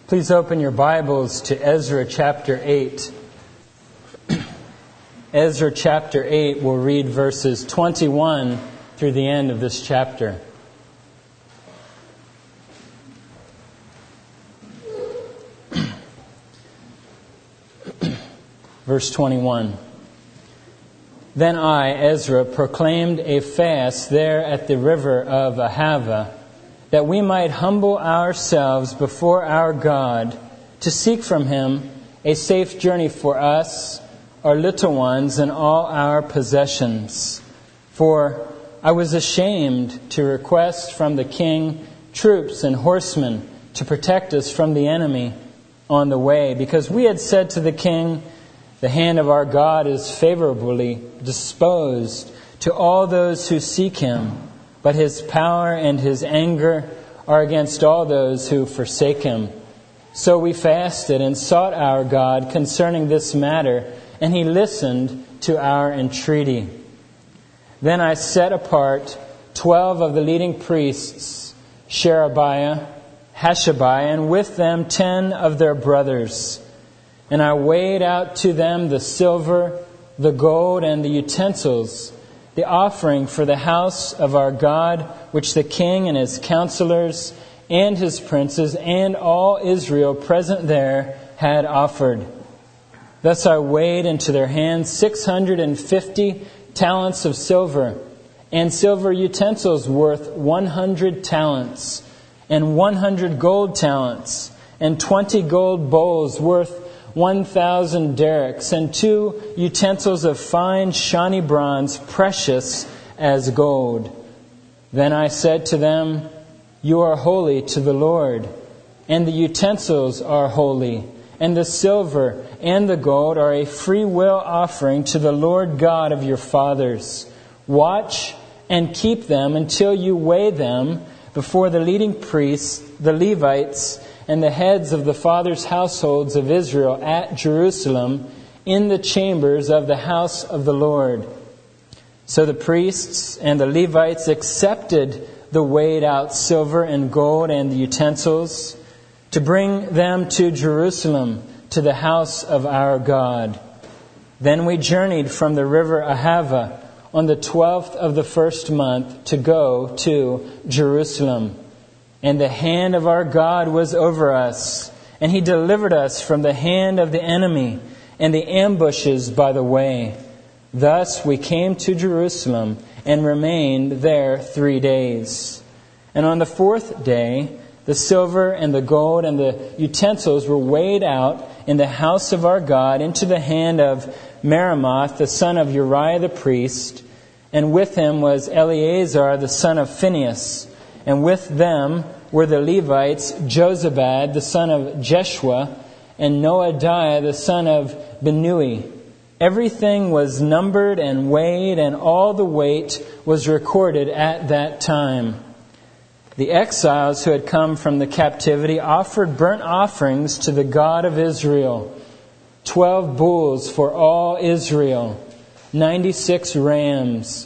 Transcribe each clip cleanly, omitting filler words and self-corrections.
Please open your Bibles to Ezra chapter 8. Ezra chapter 8 will read verses 21 through the end of this chapter. Verse 21. Then I, Ezra, proclaimed a fast there at the river of Ahava, that we might humble ourselves before our God, to seek from Him a safe journey for us, our little ones, and all our possessions. For I was ashamed to request from the king troops and horsemen to protect us from the enemy on the way, because we had said to the king, the hand of our God is favorably disposed to all those who seek Him, but His power and His anger are against all those who forsake Him. So we fasted and sought our God concerning this matter, and He listened to our entreaty. Then I set apart 12 of the leading priests, Sherebiah, Hashabiah, and with them 10 of their brothers. And I weighed out to them the silver, the gold, and the utensils, the offering for the house of our God, which the king and his counselors and his princes and all Israel present there had offered. Thus I weighed into their hands 650 talents of silver, and silver utensils worth 100 talents, and 100 gold talents, and 20 gold bowls worth 1,000 derricks, and 2 utensils of fine shiny bronze, precious as gold. Then I said to them, You are holy to the Lord, and the utensils are holy, and the silver and the gold are a free will offering to the Lord God of your fathers. Watch and keep them until you weigh them before the leading priests, the Levites, and the heads of the fathers' households of Israel at Jerusalem in the chambers of the house of the Lord. So the priests and the Levites accepted the weighed out silver and gold and the utensils to bring them to Jerusalem, to the house of our God. Then we journeyed from the river Ahava on the 12th of the first month to go to Jerusalem. And the hand of our God was over us, and He delivered us from the hand of the enemy and the ambushes by the way. Thus we came to Jerusalem and remained there 3 days. And on the 4th day, the silver and the gold and the utensils were weighed out in the house of our God into the hand of Meremoth, the son of Uriah the priest, and with him was Eleazar, the son of Phinehas. And with them were the Levites, Jozabad, the son of Jeshua, and Noadiah, the son of Binnui. Everything was numbered and weighed, and all the weight was recorded at that time. The exiles who had come from the captivity offered burnt offerings to the God of Israel. 12 bulls for all Israel, 96 rams,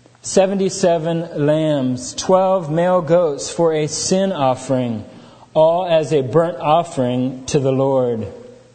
77 lambs, 12 male goats for a sin offering, all as a burnt offering to the Lord.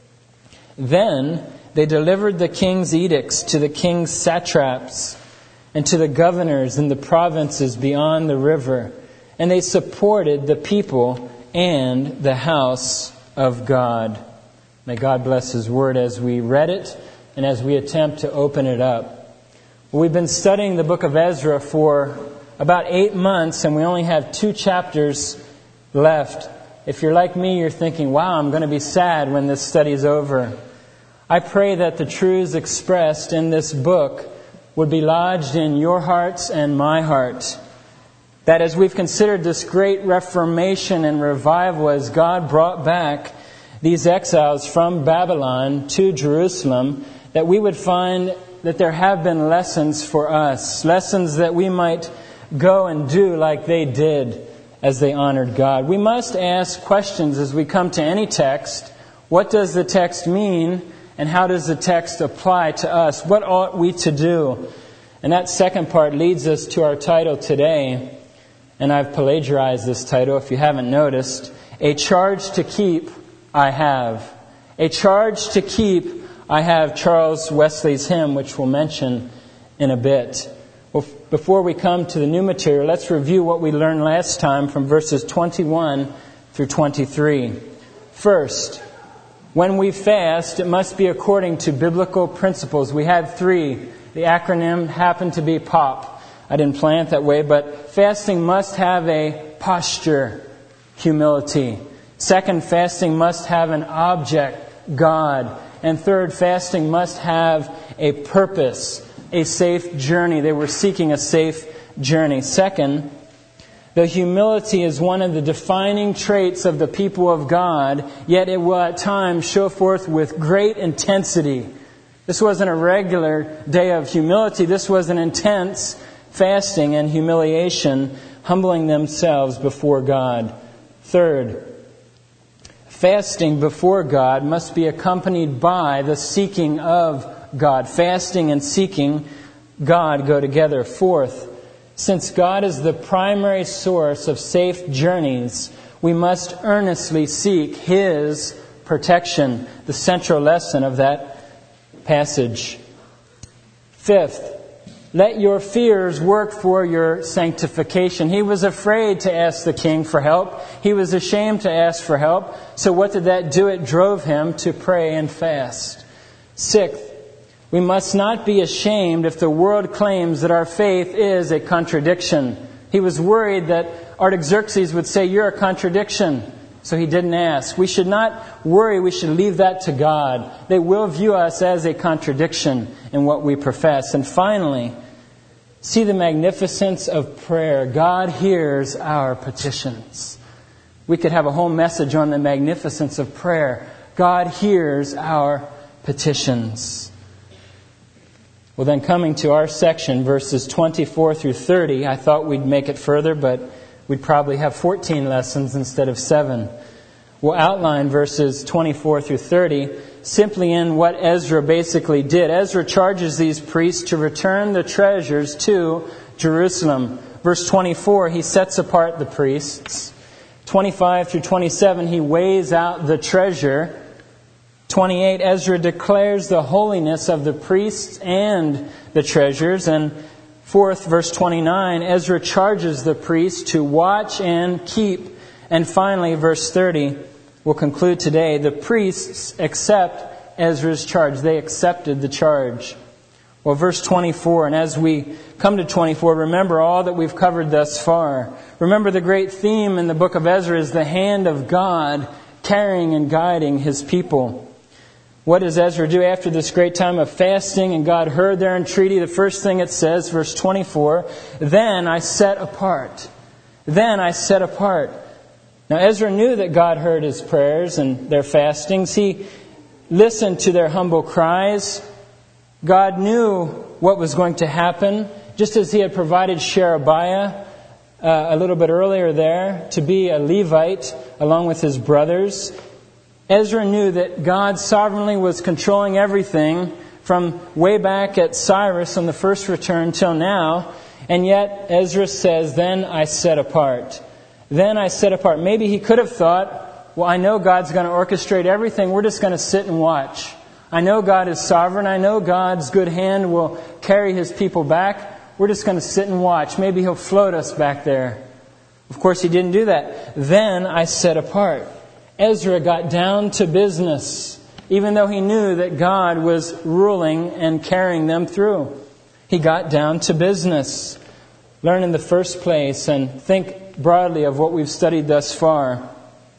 Then they delivered the king's edicts to the king's satraps and to the governors in the provinces beyond the river, and they supported the people and the house of God. May God bless His word as we read it and as we attempt to open it up. We've been studying the book of Ezra for about 8 months, and we only have 2 chapters left. If you're like me, you're thinking, wow, I'm going to be sad when this study's over. I pray that the truths expressed in this book would be lodged in your hearts and my heart. That as we've considered this great reformation and revival as God brought back these exiles from Babylon to Jerusalem, that we would find that there have been lessons for us, lessons that we might go and do like they did as they honored God. We must ask questions as we come to any text. What does the text mean, and how does the text apply to us? What ought we to do? And that second part leads us to our title today, and I've plagiarized this title if you haven't noticed, A Charge to Keep I have. A charge to keep, I have. Charles Wesley's hymn, which we'll mention in a bit. Well, before we come to the new material, let's review what we learned last time from verses 21 through 23. First, when we fast, it must be according to biblical principles. We had 3. The acronym happened to be POP. I didn't plan it that way, but fasting must have a posture, humility. Second, fasting must have an object, God. And third, fasting must have a purpose, a safe journey. They were seeking a safe journey. Second, the humility is one of the defining traits of the people of God, yet it will at times show forth with great intensity. This wasn't a regular day of humility. This was an intense fasting and humiliation, humbling themselves before God. Third, fasting before God must be accompanied by the seeking of God. Fasting and seeking God go together. Fourth, since God is the primary source of safe journeys, we must earnestly seek His protection, the central lesson of that passage. Fifth, let your fears work for your sanctification. He was afraid to ask the king for help. He was ashamed to ask for help. So what did that do? It drove him to pray and fast. Sixth, we must not be ashamed if the world claims that our faith is a contradiction. He was worried that Artaxerxes would say, "You're a contradiction." So he didn't ask. We should not worry. We should leave that to God. They will view us as a contradiction in what we profess. And finally, see the magnificence of prayer. God hears our petitions. We could have a whole message on the magnificence of prayer. God hears our petitions. Well, then coming to our section, verses 24 through 30, I thought we'd make it further, but we'd probably have 14 lessons instead of 7. We'll outline verses 24 through 30 simply in what Ezra basically did. Ezra charges these priests to return the treasures to Jerusalem. Verse 24, he sets apart the priests. 25 through 27, he weighs out the treasure. 28, Ezra declares the holiness of the priests and the treasures. And fourth, verse 29, Ezra charges the priests to watch and keep. And finally, verse 30, we'll conclude today. The priests accept Ezra's charge. They accepted the charge. Well, verse 24, and as we come to 24, remember all that we've covered thus far. Remember the great theme in the book of Ezra is the hand of God carrying and guiding His people. What does Ezra do after this great time of fasting and God heard their entreaty? The first thing it says, verse 24, then I set apart. Then I set apart. Now Ezra knew that God heard his prayers and their fastings. He listened to their humble cries. God knew what was going to happen, just as He had provided Sherebiah a little bit earlier there to be a Levite along with his brothers. Ezra knew that God sovereignly was controlling everything from way back at Cyrus on the first return till now. And yet Ezra says, then I set apart. Then I set apart. Maybe he could have thought, well, I know God's going to orchestrate everything. We're just going to sit and watch. I know God is sovereign. I know God's good hand will carry His people back. We're just going to sit and watch. Maybe He'll float us back there. Of course, He didn't do that. Then I set apart. Ezra got down to business, even though he knew that God was ruling and carrying them through. He got down to business. Learn in the first place and think broadly of what we've studied thus far.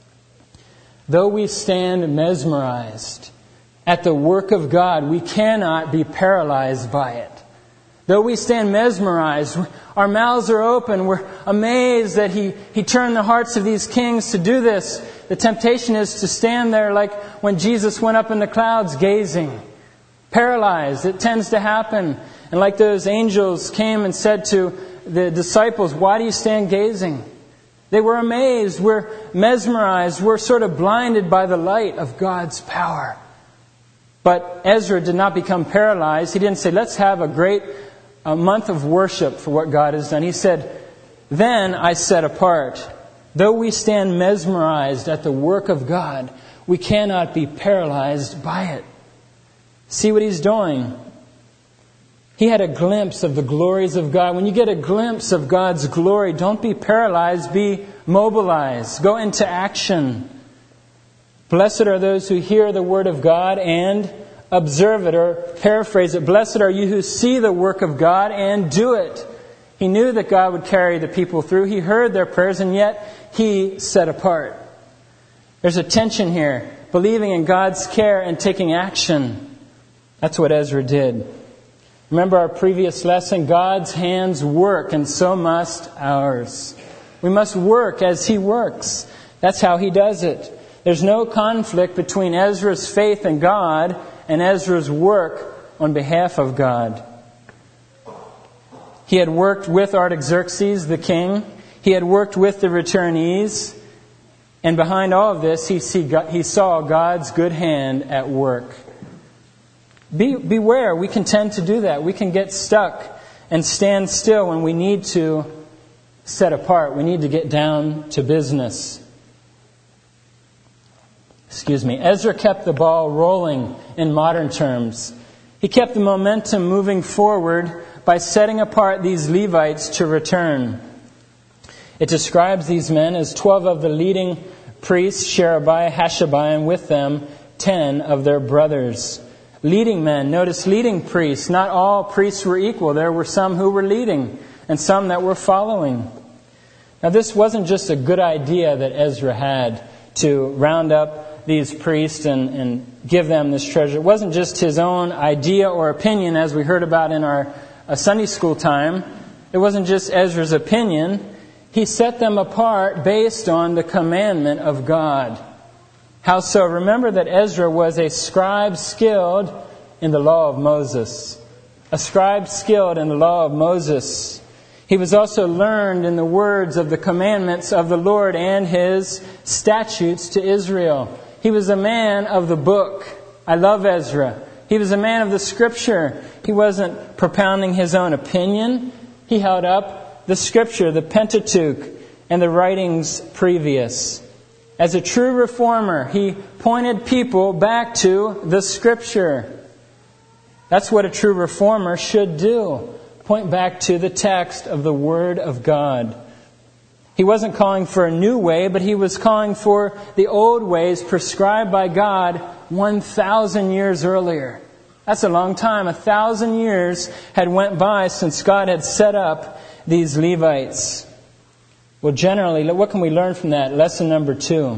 Though we stand mesmerized at the work of God, we cannot be paralyzed by it. Though we stand mesmerized, our mouths are open, we're amazed that He turned the hearts of these kings to do this. The temptation is to stand there like when Jesus went up in the clouds gazing, paralyzed. It tends to happen. And like those angels came and said to the disciples, why do you stand gazing? They were amazed. We're mesmerized. We're sort of blinded by the light of God's power. But Ezra did not become paralyzed. He didn't say, let's have a month of worship for what God has done. He said, then I set apart. Though we stand mesmerized at the work of God, we cannot be paralyzed by it. See what he's doing? He had a glimpse of the glories of God. When you get a glimpse of God's glory, don't be paralyzed, be mobilized. Go into action. Blessed are those who hear the word of God and observe it, or paraphrase it. Blessed are you who see the work of God and do it. He knew that God would carry the people through. He heard their prayers, and yet he set apart. There's a tension here. Believing in God's care and taking action. That's what Ezra did. Remember our previous lesson, God's hands work, and so must ours. We must work as he works. That's how he does it. There's no conflict between Ezra's faith in God and Ezra's work on behalf of God. He had worked with Artaxerxes, the king. He had worked with the returnees. And behind all of this, he saw God's good hand at work. Beware, we can tend to do that. We can get stuck and stand still when we need to set apart. We need to get down to business. Ezra kept the ball rolling in modern terms. He kept the momentum moving forward by setting apart these Levites to return. It describes these men as 12 of the leading priests, Sherebiah, Hashabiah, and with them 10 of their brothers. Leading men. Notice leading priests. Not all priests were equal. There were some who were leading and some that were following. Now this wasn't just a good idea that Ezra had to round up these priests and give them this treasure. It wasn't just his own idea or opinion, as we heard about in our Sunday school time. It wasn't just Ezra's opinion. He set them apart based on the commandment of God. How so? Remember that Ezra was a scribe skilled in the law of Moses. A scribe skilled in the law of Moses. He was also learned in the words of the commandments of the Lord and his statutes to Israel. He was a man of the book. I love Ezra. He was a man of the Scripture. He wasn't propounding his own opinion. He held up the Scripture, the Pentateuch, and the writings previous. As a true reformer, he pointed people back to the Scripture. That's what a true reformer should do. Point back to the text of the Word of God. He wasn't calling for a new way, but he was calling for the old ways prescribed by God 1,000 years earlier. That's a long time. 1,000 years had went by since God had set up these Levites. Well, generally, what can we learn from that? Lesson number 2.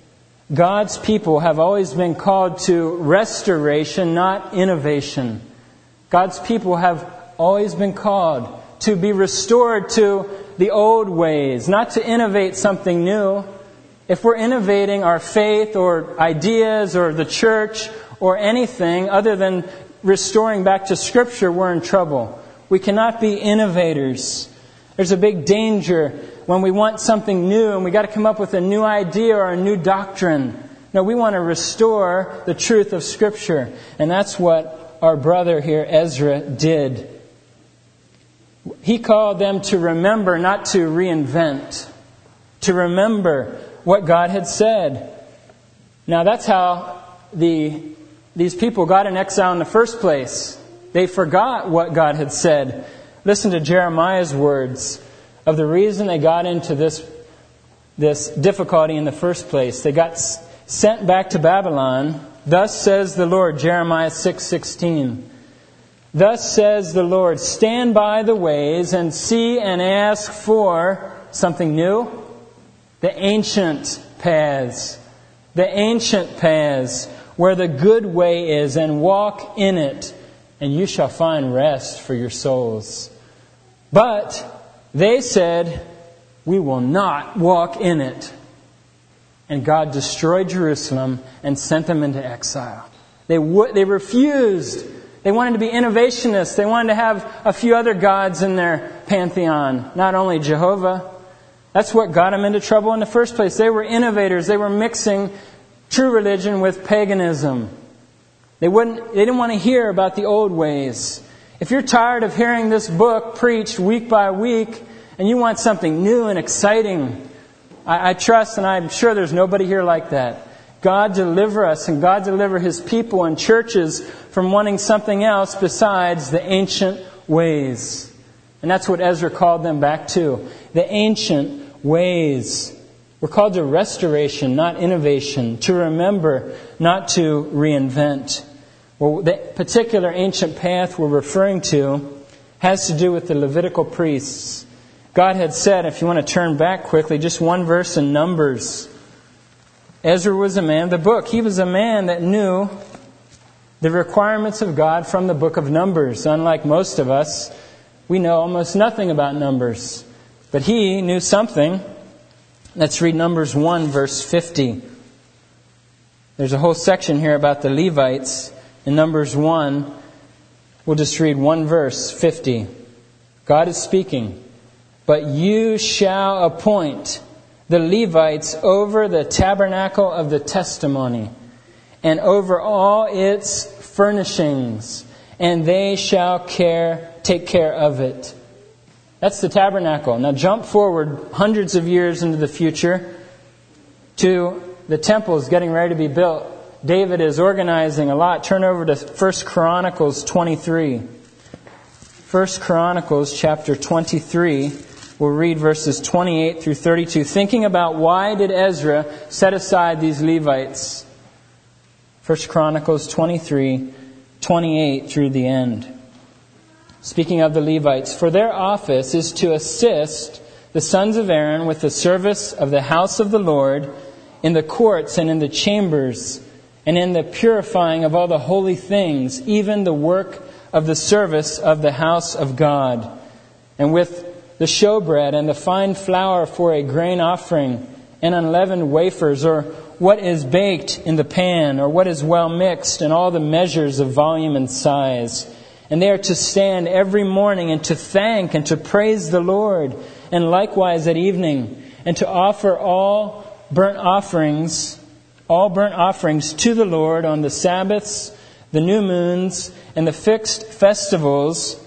God's people have always been called to restoration, not innovation. God's people have always been called to be restored to the old ways, not to innovate something new. If we're innovating our faith or ideas or the church or anything other than restoring back to Scripture, we're in trouble. We cannot be innovators. There's a big danger when we want something new and we got to come up with a new idea or a new doctrine. No, we want to restore the truth of Scripture. And that's what our brother here, Ezra, did. He called them to remember, not to reinvent. To remember what God had said. Now that's how these people got in exile in the first place. They forgot what God had said. Listen to Jeremiah's words of the reason they got into this difficulty in the first place. They got sent back to Babylon. Thus says the Lord, Jeremiah 6:16. Thus says the Lord, stand by the ways and see and ask for something new. The ancient paths. The ancient paths where the good way is, and walk in it, and you shall find rest for your souls. But they said, we will not walk in it. And God destroyed Jerusalem and sent them into exile. They refused. They wanted to be innovationists. They wanted to have a few other gods in their pantheon, not only Jehovah. That's what got them into trouble in the first place. They were innovators. They were mixing true religion with paganism. They didn't want to hear about the old ways. If you're tired of hearing this book preached week by week and you want something new and exciting, I trust, and I'm sure there's nobody here like that. God deliver us, and God deliver His people and churches from wanting something else besides the ancient ways. And that's what Ezra called them back to. The ancient ways. We're called to restoration, not innovation. To remember, not to reinvent. Well, the particular ancient path we're referring to has to do with the Levitical priests. God had said, if you want to turn back quickly, just one verse in Numbers. Ezra was a man of the book. He was a man that knew the requirements of God from the book of Numbers. Unlike most of us, we know almost nothing about Numbers. But he knew something. Let's read Numbers 1, verse 50. There's a whole section here about the Levites. In Numbers 1, we'll just read one verse, 50. God is speaking. But you shall appoint the Levites over the tabernacle of the testimony, and over all its furnishings, and they shall take care of it. That's the tabernacle. Now jump forward hundreds of years into the future to the temples getting ready to be built. David is organizing a lot. Turn over to 1 Chronicles 23. 1 Chronicles chapter 23. We'll read verses 28 through 32. Thinking about why did Ezra set aside these Levites. 1 Chronicles 23, 28 through the end. Speaking of the Levites, for their office is to assist the sons of Aaron with the service of the house of the Lord in the courts and in the chambers and in the purifying of all the holy things, even the work of the service of the house of God, and with the showbread and the fine flour for a grain offering, and unleavened wafers, or what is baked in the pan, or what is well mixed, and all the measures of volume and size. And they are to stand every morning and to thank and to praise the Lord, and likewise at evening, and to offer all burnt offerings to the Lord on the Sabbaths, the new moons, and the fixed festivals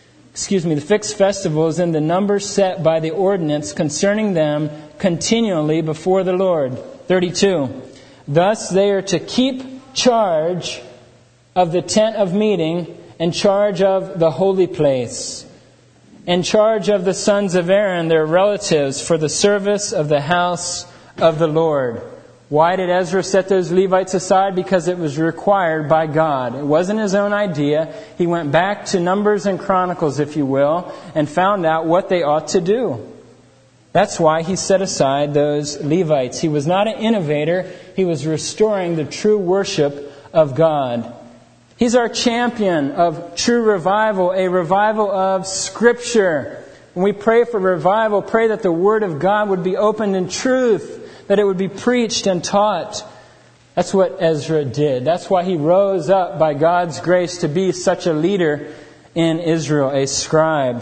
in the number set by the ordinance concerning them continually before the Lord. 32. Thus they are to keep charge of the tent of meeting, and charge of the holy place, and charge of the sons of Aaron, their relatives, for the service of the house of the Lord. Why did Ezra set those Levites aside? Because it was required by God. It wasn't his own idea. He went back to Numbers and Chronicles, if you will, and found out what they ought to do. That's why he set aside those Levites. He was not an innovator. He was restoring the true worship of God. He's our champion of true revival, a revival of Scripture. When we pray for revival, pray that the Word of God would be opened in truth, that it would be preached and taught. That's what Ezra did. That's why he rose up by God's grace to be such a leader in Israel, a scribe.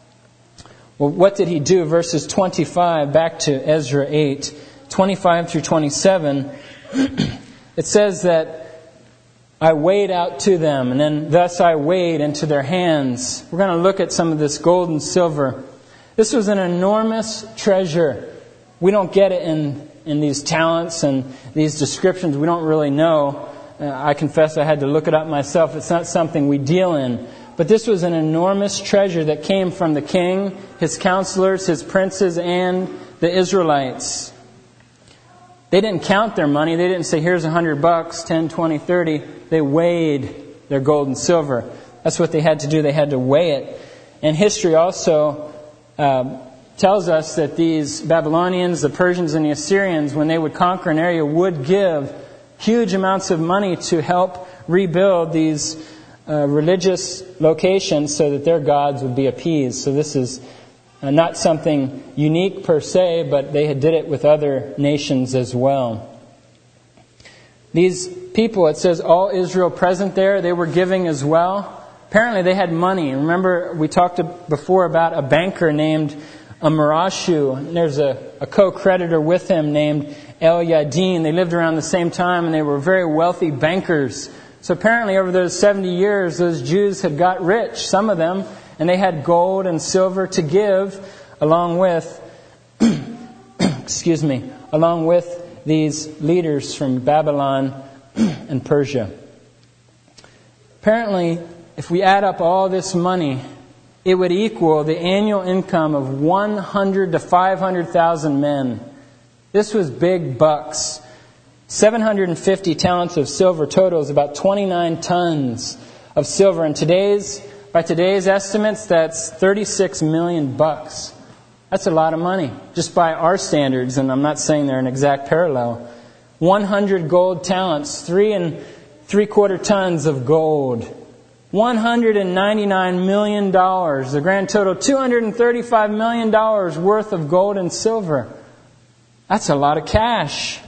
Well, what did he do? Verses 25, back to Ezra 8, 25 through 27. It says that I weighed out to them, and then thus I weighed into their hands. We're going to look at some of this gold and silver. This was an enormous treasure. We don't get it in these talents and these descriptions. We don't really know. I confess I had to look it up myself. It's not something we deal in. But this was an enormous treasure that came from the king, his counselors, his princes, and the Israelites. They didn't count their money. They didn't say, here's $100, 10, 20, 30. They weighed their gold and silver. That's what they had to do. They had to weigh it. And history also tells us that these Babylonians, the Persians, and the Assyrians, when they would conquer an area, would give huge amounts of money to help rebuild these religious locations so that their gods would be appeased. So this is not something unique per se, but they did it with other nations as well. These people, it says all Israel present there, they were giving as well. Apparently they had money. Remember, we talked before about a banker named Amarashu. There's a co-creditor with him named El Yadin. They lived around the same time, and they were very wealthy bankers. So apparently over those 70 years, those Jews had got rich, some of them, and they had gold and silver to give, along with along with these leaders from Babylon and Persia. Apparently, if we add up all this money, it would equal the annual income of 100 to 500,000 men. This was big bucks. 750 talents of silver totals about 29 tons of silver. And by today's estimates, that's 36 million bucks. That's a lot of money, just by our standards, and I'm not saying they're an exact parallel. 100 gold talents, 3 3/4 tons of gold. $199 million. The grand total, $235 million worth of gold and silver. That's a lot of cash.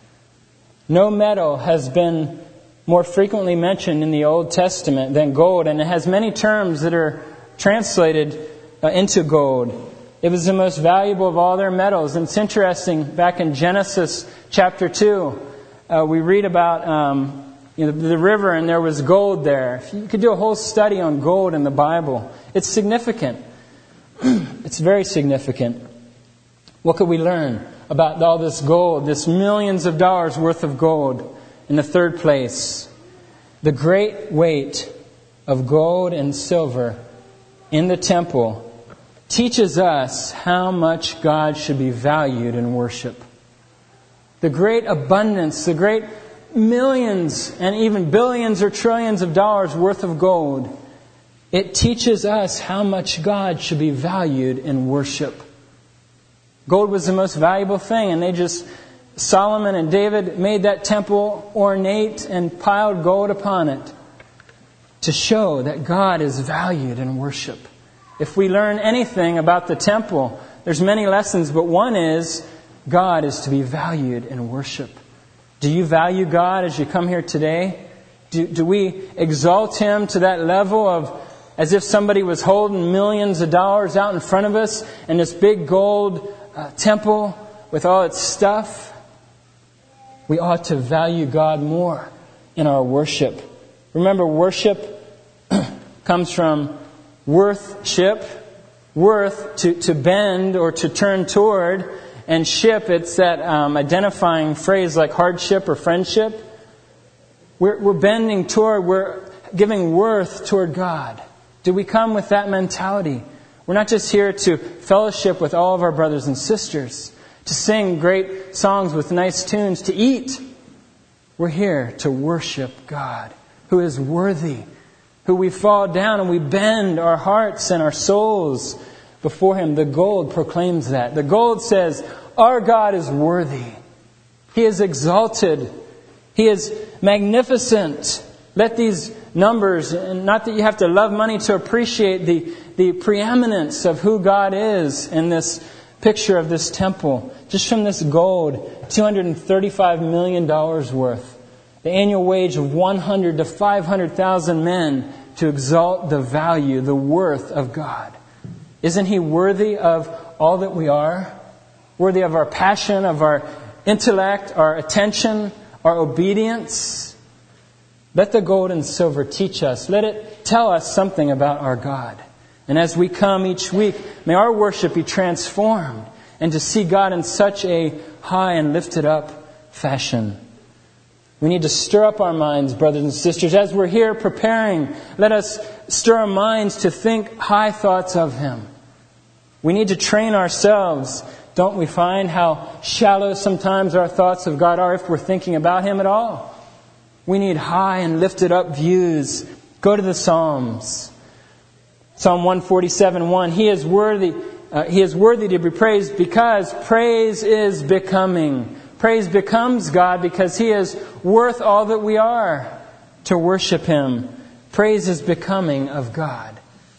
No metal has been more frequently mentioned in the Old Testament than gold, and it has many terms that are translated into gold. It was the most valuable of all their metals. And it's interesting, back in Genesis chapter 2, we read about the river, and there was gold there. You could do a whole study on gold in the Bible. It's significant. It's very significant. What could we learn about all this gold, this millions of dollars worth of gold? In the third place, the great weight of gold and silver in the temple teaches us how much God should be valued in worship. The great abundance, the great millions and even billions or trillions of dollars worth of gold, it teaches us how much God should be valued in worship. Gold was the most valuable thing, and Solomon and David made that temple ornate and piled gold upon it to show that God is valued in worship. If we learn anything about the temple, there's many lessons, but one is God is to be valued in worship. Do you value God as you come here today? Do we exalt Him to that level of as if somebody was holding millions of dollars out in front of us and this big gold temple with all its stuff? We ought to value God more in our worship. Remember, worship comes from worthship, worth to bend or to turn toward, and ship, it's that identifying phrase like hardship or friendship. We're bending toward, we're giving worth toward God. Do we come with that mentality? We're not just here to fellowship with all of our brothers and sisters, to sing great songs with nice tunes, to eat. We're here to worship God, who is worthy, who we fall down and we bend our hearts and our souls before Him. The gold proclaims that. The gold says, our God is worthy. He is exalted. He is magnificent. Let these numbers, and not that you have to love money to appreciate the preeminence of who God is in this picture of this temple. Just from this gold, $235 million worth. The annual wage of 100 to 500,000 men to exalt the value, the worth of God. Isn't He worthy of all that we are? Worthy of our passion, of our intellect, our attention, our obedience? Let the gold and silver teach us. Let it tell us something about our God. And as we come each week, may our worship be transformed and to see God in such a high and lifted up fashion. We need to stir up our minds, brothers and sisters. As we're here preparing, let us stir our minds to think high thoughts of Him. We need to train ourselves. Don't we find how shallow sometimes our thoughts of God are if we're thinking about Him at all? We need high and lifted up views. Go to the Psalms. Psalm 147:1. He is worthy to be praised because praise is becoming. Praise becomes God because He is worth all that we are to worship Him. Praise is becoming of God.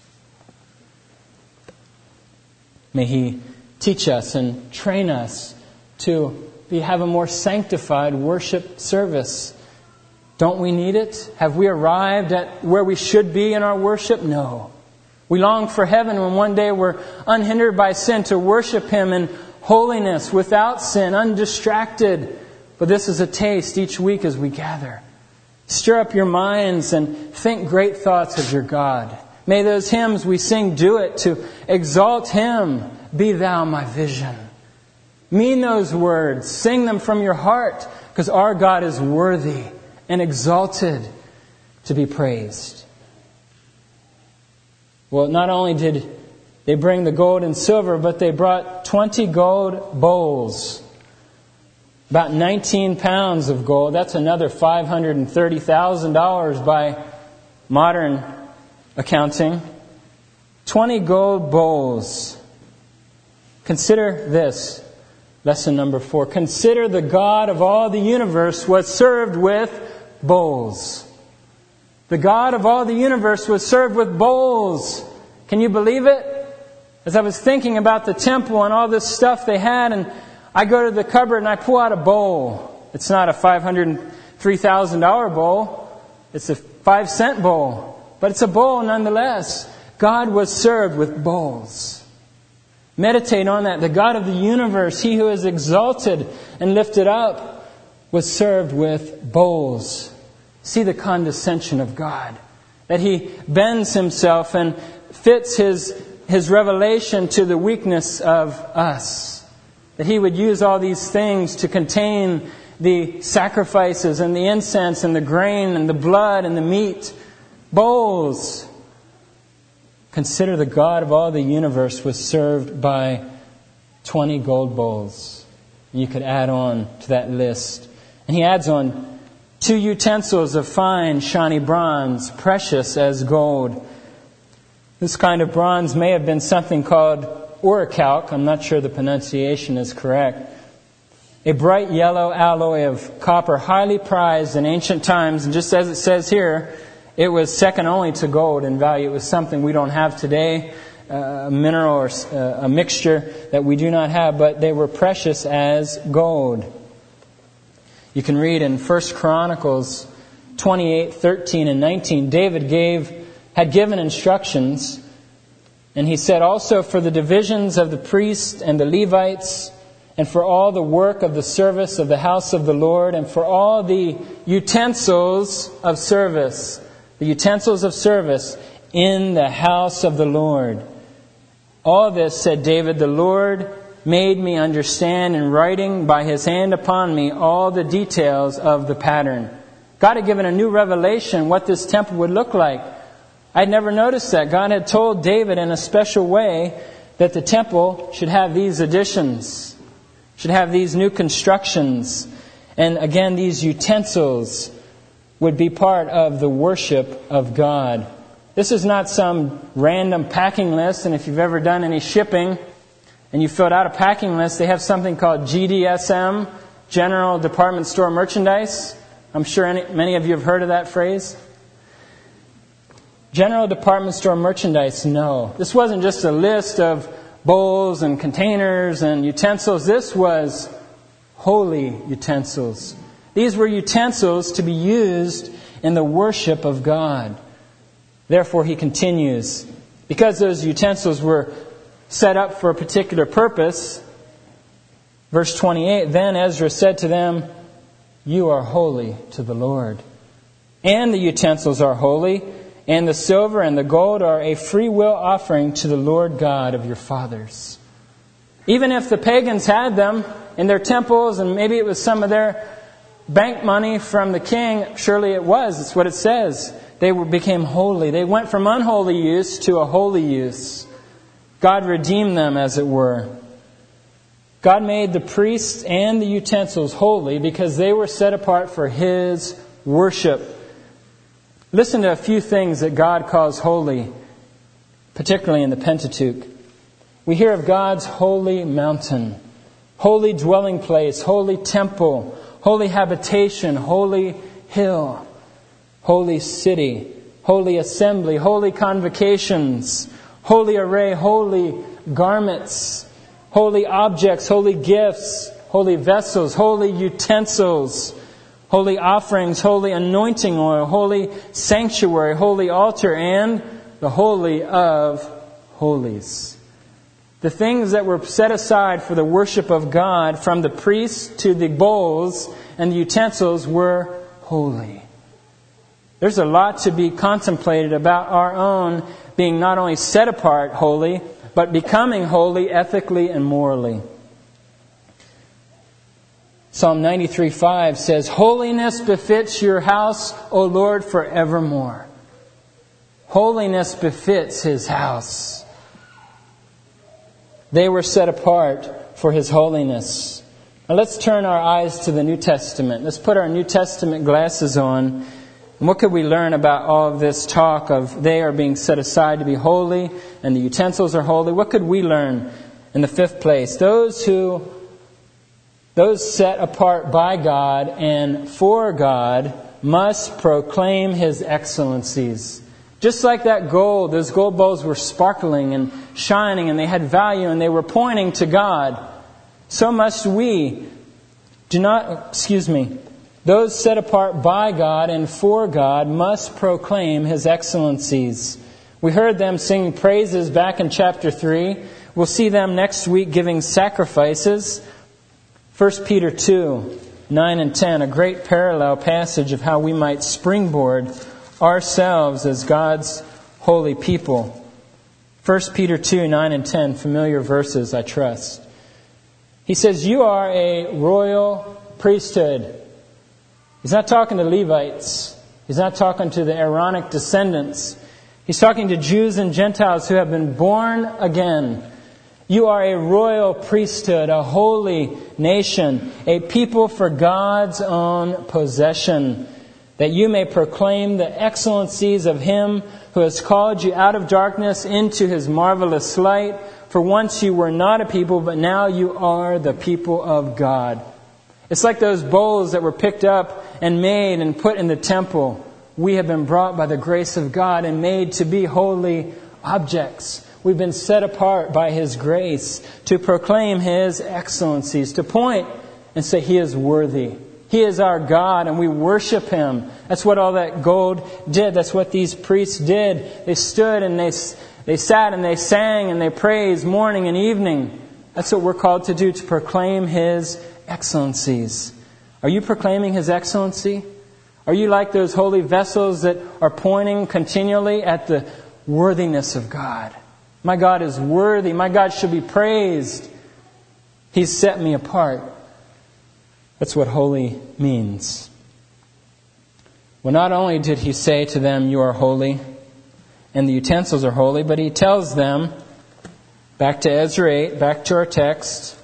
May He teach us and train us to have a more sanctified worship service. Don't we need it? Have we arrived at where we should be in our worship? No. We long for heaven when one day we're unhindered by sin to worship Him in holiness, without sin, undistracted. But this is a taste each week as we gather. Stir up your minds and think great thoughts of your God. May those hymns we sing do it to exalt Him. Be Thou my vision. Mean those words. Sing them from your heart, because our God is worthy and exalted to be praised. Well, not only did they bring the gold and silver, but they brought 20 gold bowls. About 19 pounds of gold. That's another $530,000 by modern accounting. 20 gold bowls. Consider this. Lesson number 4. Consider the God of all the universe was served with bowls. The God of all the universe was served with bowls. Can you believe it? As I was thinking about the temple and all this stuff they had, and I go to the cupboard and I pull out a bowl. It's not a $503,000 bowl. It's a 5-cent bowl. But it's a bowl nonetheless. God was served with bowls. Meditate on that. The God of the universe, He who is exalted and lifted up, was served with bowls. See the condescension of God. That He bends Himself and fits His revelation to the weakness of us. That He would use all these things to contain the sacrifices and the incense and the grain and the blood and the meat. Bowls. Consider the God of all the universe was served by 20 gold bowls. You could add on to that list. And He adds on 2 utensils of fine, shiny bronze, precious as gold. This kind of bronze may have been something called orichalc. I'm not sure the pronunciation is correct. A bright yellow alloy of copper, highly prized in ancient times. And just as it says here, it was second only to gold in value. It was something we don't have today, a mineral or a mixture that we do not have, but they were precious as gold. You can read in 1 Chronicles 28:13 and 19, David had given instructions, and he said, also for the divisions of the priests and the Levites, and for all the work of the service of the house of the Lord, and for all the utensils of service, in the house of the Lord. All this, said David, the Lord made me understand in writing by His hand upon me all the details of the pattern. God had given a new revelation what this temple would look like. I'd never noticed that. God had told David in a special way that the temple should have these additions, should have these new constructions. And again, these utensils would be part of the worship of God. This is not some random packing list. And if you've ever done any shipping and you filled out a packing list, they have something called GDSM, General Department Store Merchandise. I'm sure many of you have heard of that phrase. General Department Store Merchandise, no. This wasn't just a list of bowls and containers and utensils. This was holy utensils. These were utensils to be used in the worship of God. Therefore, he continues, because those utensils were set up for a particular purpose, verse 28, then Ezra said to them, you are holy to the Lord. And the utensils are holy, and the silver and the gold are a free will offering to the Lord God of your fathers. Even if the pagans had them in their temples, and maybe it was some of their bank money from the king, surely it was. It's what it says. They became holy. They went from unholy use to a holy use. God redeemed them, as it were. God made the priests and the utensils holy because they were set apart for His worship. Listen to a few things that God calls holy, particularly in the Pentateuch. We hear of God's holy mountain, holy dwelling place, holy temple, holy habitation, holy hill, holy city, holy assembly, holy convocations, holy array, holy garments, holy objects, holy gifts, holy vessels, holy utensils, holy offerings, holy anointing oil, holy sanctuary, holy altar, and the Holy of Holies. The things that were set aside for the worship of God, from the priests to the bowls and the utensils, were holy. There's a lot to be contemplated about our own being not only set apart holy, but becoming holy ethically and morally. Psalm 93:5 says, "Holiness befits your house, O Lord, forevermore." Holiness befits His house. They were set apart for His holiness. Now let's turn our eyes to the New Testament. Let's put our New Testament glasses on. And what could we learn about all of this talk of they are being set aside to be holy and the utensils are holy? What could we learn in the fifth place? Those set apart by God and for God must proclaim His excellencies. Just like that gold, those gold bowls were sparkling and shining and they had value and they were pointing to God. So must we. Those set apart by God and for God must proclaim His excellencies. We heard them singing praises back in chapter 3. We'll see them next week giving sacrifices. 1 Peter 2, 9 and 10, a great parallel passage of how we might springboard ourselves as God's holy people. 1 Peter 2, 9 and 10, familiar verses, I trust. He says, "You are a royal priesthood." He's not talking to Levites. He's not talking to the Aaronic descendants. He's talking to Jews and Gentiles who have been born again. You are a royal priesthood, a holy nation, a people for God's own possession, that you may proclaim the excellencies of Him who has called you out of darkness into His marvelous light. For once you were not a people, but now you are the people of God. It's like those bowls that were picked up and made and put in the temple. We have been brought by the grace of God and made to be holy objects. We've been set apart by His grace to proclaim His excellencies, to point and say He is worthy. He is our God and we worship Him. That's what all that gold did. That's what these priests did. They stood and they sat and they sang and they praised morning and evening. That's what we're called to do, to proclaim His excellencies. Are you proclaiming His excellency? Are you like those holy vessels that are pointing continually at the worthiness of God? My God is worthy. My God should be praised. He's set me apart. That's what holy means. Well, not only did He say to them, "You are holy," and the utensils are holy, but He tells them, back to Ezra 8, back to our text.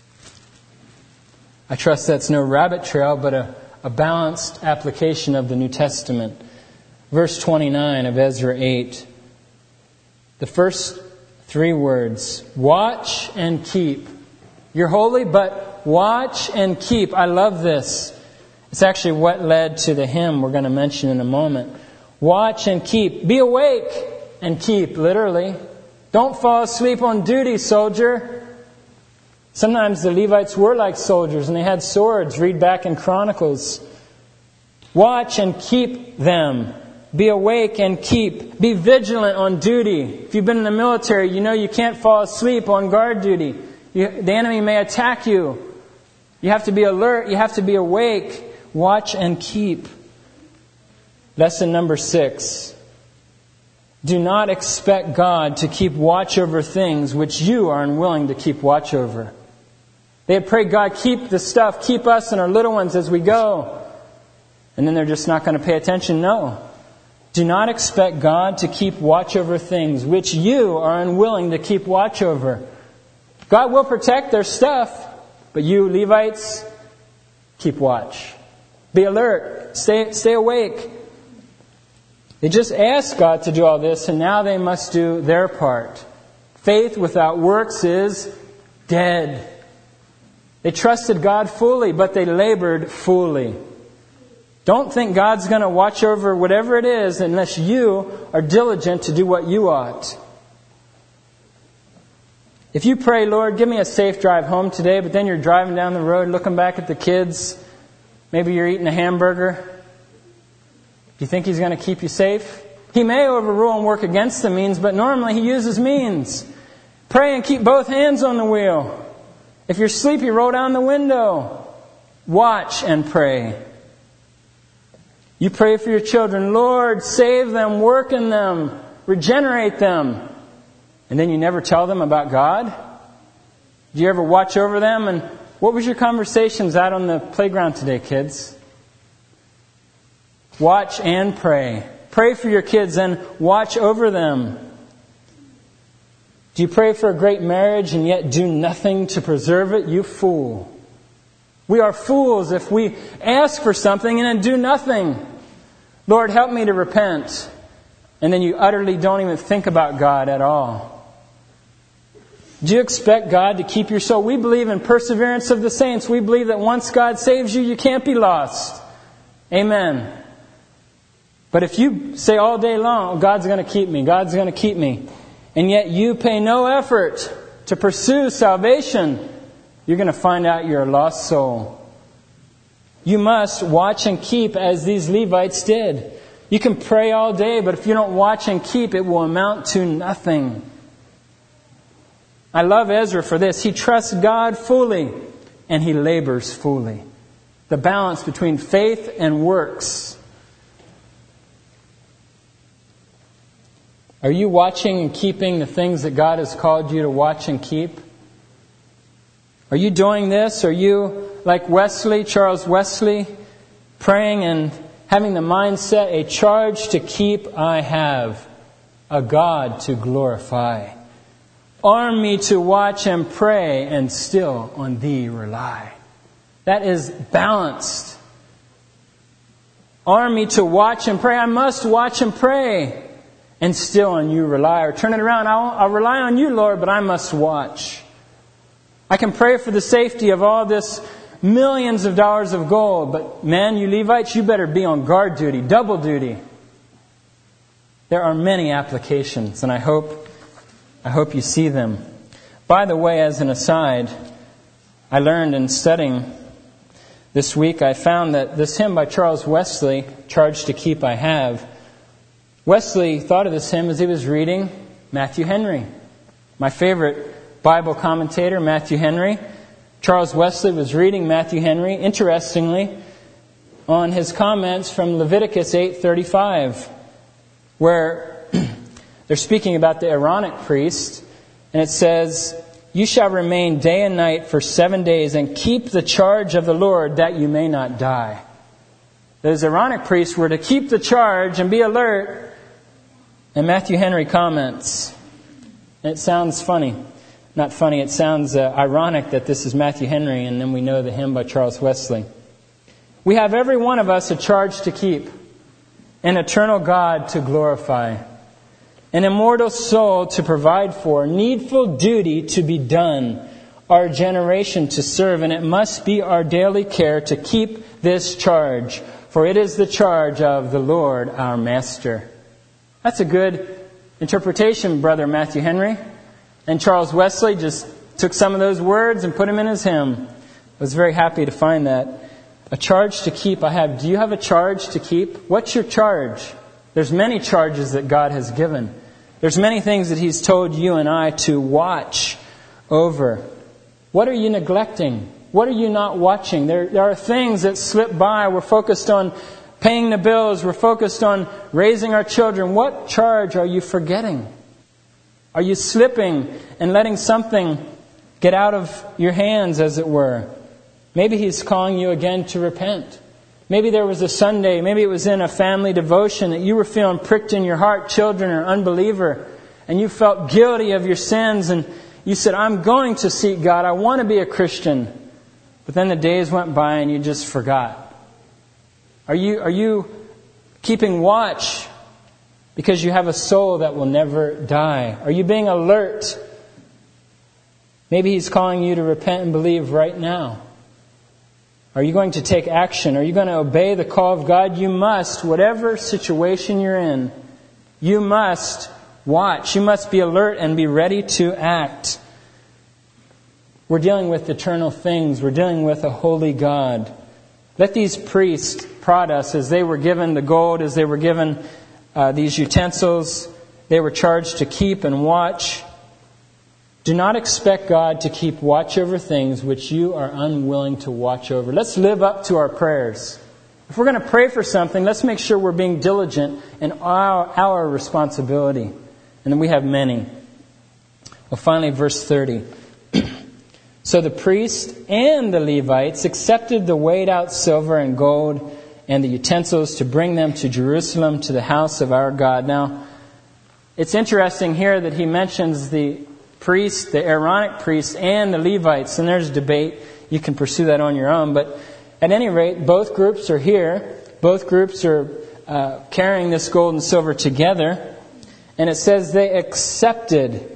I trust that's no rabbit trail, but a balanced application of the New Testament. Verse 29 of Ezra 8. The first 3 words, watch and keep. You're holy, but watch and keep. I love this. It's actually what led to the hymn we're going to mention in a moment. Watch and keep. Be awake and keep, literally. Don't fall asleep on duty, soldier. Sometimes the Levites were like soldiers and they had swords. Read back in Chronicles. Watch and keep them. Be awake and keep. Be vigilant on duty. If you've been in the military, you know you can't fall asleep on guard duty. The enemy may attack you. You have to be alert. You have to be awake. Watch and keep. Lesson number 6. Do not expect God to keep watch over things which you are unwilling to keep watch over. They had prayed, "God, keep the stuff, keep us and our little ones as we go." And then they're just not going to pay attention. No. Do not expect God to keep watch over things which you are unwilling to keep watch over. God will protect their stuff, but you, Levites, keep watch. Be alert. Stay awake. They just asked God to do all this, and now they must do their part. Faith without works is dead. They trusted God fully, but they labored fully. Don't think God's going to watch over whatever it is unless you are diligent to do what you ought. If you pray, "Lord, give me a safe drive home today," but then you're driving down the road looking back at the kids, maybe you're eating a hamburger, do you think He's going to keep you safe? He may overrule and work against the means, but normally He uses means. Pray and keep both hands on the wheel. If you're sleepy, roll down the window. Watch and pray. You pray for your children. "Lord, save them, work in them, regenerate them." And then you never tell them about God? Do you ever watch over them and What was your conversations out on the playground today, kids? Watch and pray. Pray for your kids and watch over them. Do you pray for a great marriage and yet do nothing to preserve it? You fool. We are fools if we ask for something and then do nothing. Lord, help me to repent. And then you utterly don't even think about God at all. Do you expect God to keep your soul? We believe in perseverance of the saints. We believe that once God saves you, you can't be lost. Amen. But if you say all day long, God's going to keep me, God's going to keep me, and yet you pay no effort to pursue salvation, you're going to find out you're a lost soul. You must watch and keep as these Levites did. You can pray all day, but if you don't watch and keep, it will amount to nothing. I love Ezra for this. He trusts God fully, and he labors fully. The balance between faith and works. Are you watching and keeping the things that God has called you to watch and keep? Are you doing this? Are you like Wesley, Charles Wesley, praying and having the mindset, a charge to keep I have, a God to glorify. Arm me to watch and pray, and still on Thee rely. That is balanced. Arm me to watch and pray. I must watch and pray, and still on You rely. Or turn it around. I'll rely on You, Lord, but I must watch. I can pray for the safety of all this millions of dollars of gold, but man, you Levites, you better be on guard duty, double duty. There are many applications, and I hope you see them. By the way, as an aside, I learned in studying this week, I found that this hymn by Charles Wesley, Charge to Keep I Have, Wesley thought of this hymn as he was reading Matthew Henry. My favorite Bible commentator, Matthew Henry. Charles Wesley was reading Matthew Henry, interestingly, on his comments from Leviticus 8:35, where they're speaking about the Aaronic priest, and it says, You shall remain day and night for 7 days, and keep the charge of the Lord, that you may not die. Those Aaronic priests were to keep the charge and be alert. And Matthew Henry comments, and it sounds funny. Not funny, it sounds ironic that this is Matthew Henry, and then we know the hymn by Charles Wesley. We have every one of us a charge to keep, an eternal God to glorify, an immortal soul to provide for, needful duty to be done, our generation to serve, and it must be our daily care to keep this charge, for it is the charge of the Lord our Master. That's a good interpretation, Brother Matthew Henry. And Charles Wesley just took some of those words and put them in his hymn. I was very happy to find that. A charge to keep I have. Do you have a charge to keep? What's your charge? There's many charges that God has given. There's many things that He's told you and I to watch over. What are you neglecting? What are you not watching? There are things that slip by. We're focused on paying the bills. We're focused on raising our children. What charge are you forgetting? Are you slipping and letting something get out of your hands, as it were? Maybe He's calling you again to repent. Maybe there was a Sunday, maybe it was in a family devotion that you were feeling pricked in your heart, children or unbeliever, and you felt guilty of your sins, and you said, I'm going to seek God. I want to be a Christian. But then the days went by and you just forgot. Are you keeping watch because you have a soul that will never die? Are you being alert? Maybe He's calling you to repent and believe right now. Are you going to take action? Are you going to obey the call of God? You must, whatever situation you're in, you must watch. You must be alert and be ready to act. We're dealing with eternal things. We're dealing with a holy God. Let these priests prod us as they were given the gold, as they were given these utensils. They were charged to keep and watch. Do not expect God to keep watch over things which you are unwilling to watch over. Let's live up to our prayers. If we're going to pray for something, let's make sure we're being diligent in our responsibility. And then we have many. Well, finally, verse 30. So the priest and the Levites accepted the weighed out silver and gold and the utensils to bring them to Jerusalem to the house of our God. Now, it's interesting here that he mentions the priest, the Aaronic priest, and the Levites. And there's debate. You can pursue that on your own. But at any rate, both groups are here. Both groups are carrying this gold and silver together. And it says they accepted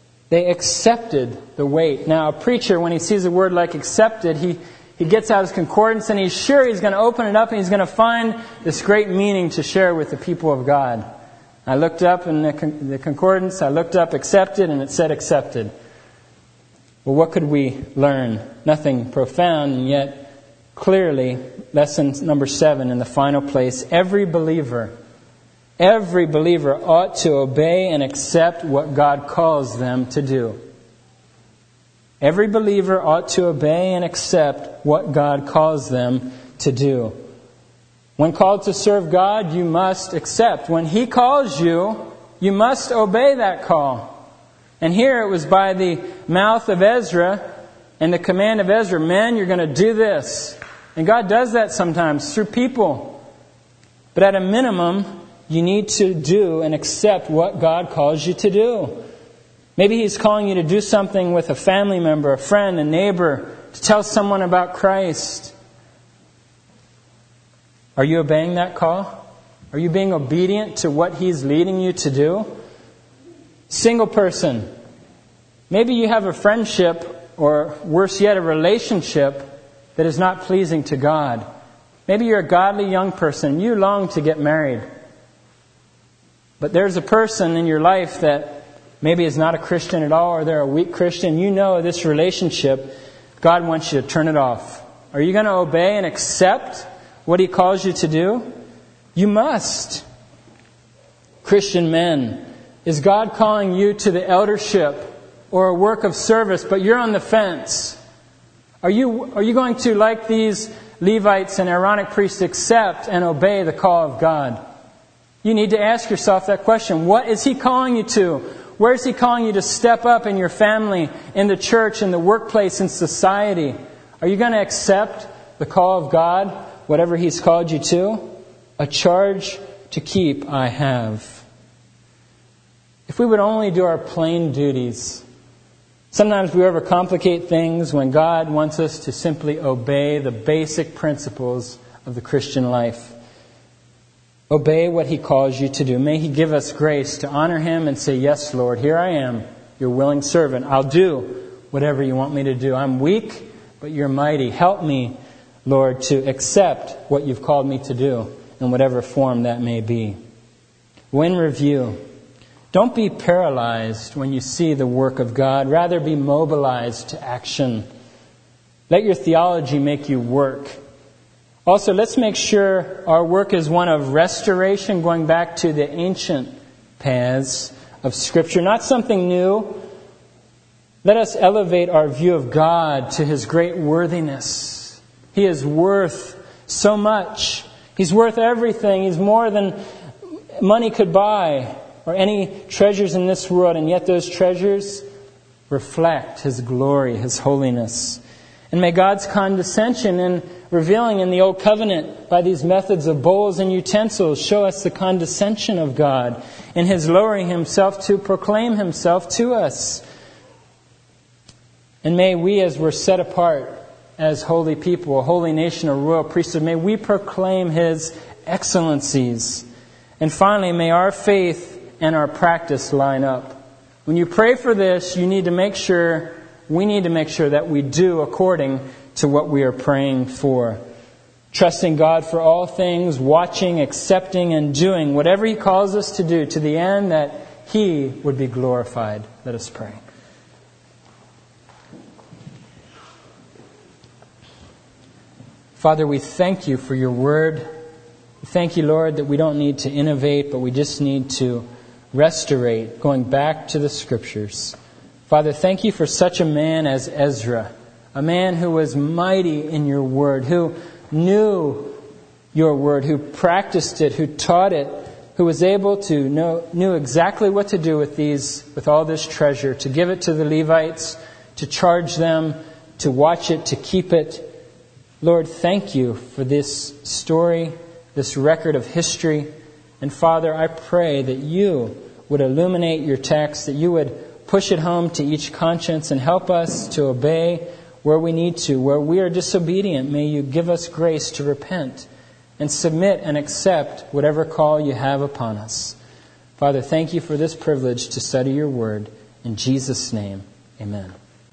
the weight. Now, a preacher, when he sees a word like accepted, he gets out his concordance and he's sure he's going to open it up and he's going to find this great meaning to share with the people of God. I looked up in the concordance, I looked up accepted, and it said accepted. Well, what could we learn? Nothing profound, and yet clearly, lesson number 7 in the final place, every believer ought to obey and accept what God calls them to do. Every believer ought to obey and accept what God calls them to do. When called to serve God, you must accept. When He calls you, you must obey that call. And here it was by the mouth of Ezra and the command of Ezra, men, you're going to do this. And God does that sometimes through people. But at a minimum, you need to do and accept what God calls you to do. Maybe He's calling you to do something with a family member, a friend, a neighbor, to tell someone about Christ. Are you obeying that call? Are you being obedient to what He's leading you to do? Single person. Maybe you have a friendship, or worse yet, a relationship that is not pleasing to God. Maybe you're a godly young person. You long to get married. But there's a person in your life that maybe is not a Christian at all, or they're a weak Christian. You know this relationship, God wants you to turn it off. Are you going to obey and accept what He calls you to do? You must. Christian men, is God calling you to the eldership or a work of service, but you're on the fence? Are you going to, like these Levites and Aaronic priests, accept and obey the call of God? You need to ask yourself that question. What is He calling you to? Where is He calling you to step up in your family, in the church, in the workplace, in society? Are you going to accept the call of God, whatever He's called you to? A charge to keep I have. If we would only do our plain duties. Sometimes we overcomplicate things when God wants us to simply obey the basic principles of the Christian life. Obey what He calls you to do. May He give us grace to honor Him and say, yes, Lord, here I am, your willing servant. I'll do whatever you want me to do. I'm weak, but you're mighty. Help me, Lord, to accept what you've called me to do in whatever form that may be. When review, don't be paralyzed when you see the work of God. Rather be mobilized to action. Let your theology make you work. Also, let's make sure our work is one of restoration, going back to the ancient paths of Scripture, not something new. Let us elevate our view of God to His great worthiness. He is worth so much. He's worth everything. He's more than money could buy or any treasures in this world. And yet those treasures reflect His glory, His holiness. And may God's condescension in revealing in the Old Covenant by these methods of bowls and utensils show us the condescension of God in His lowering Himself to proclaim Himself to us. And may we, as we're set apart as holy people, a holy nation, a royal priesthood, may we proclaim His excellencies. And finally, may our faith and our practice line up. When you pray for this, we need to make sure that we do according to what we are praying for. Trusting God for all things, watching, accepting, and doing whatever He calls us to do to the end that He would be glorified. Let us pray. Father, we thank You for Your Word. We thank You, Lord, that we don't need to innovate, but we just need to restorate, going back to the Scriptures. Father, thank You for such a man as Ezra, a man who was mighty in Your Word, who knew Your Word, who practiced it, who taught it, who was able to knew exactly what to do with all this treasure, to give it to the Levites, to charge them to watch it, to keep it. Lord, thank you for this story, this record of history. And Father, I pray that you would illuminate your text, that you would push it home to each conscience and help us to obey where we need to. Where we are disobedient, may you give us grace to repent and submit and accept whatever call you have upon us. Father, thank you for this privilege to study your word. In Jesus' name, amen.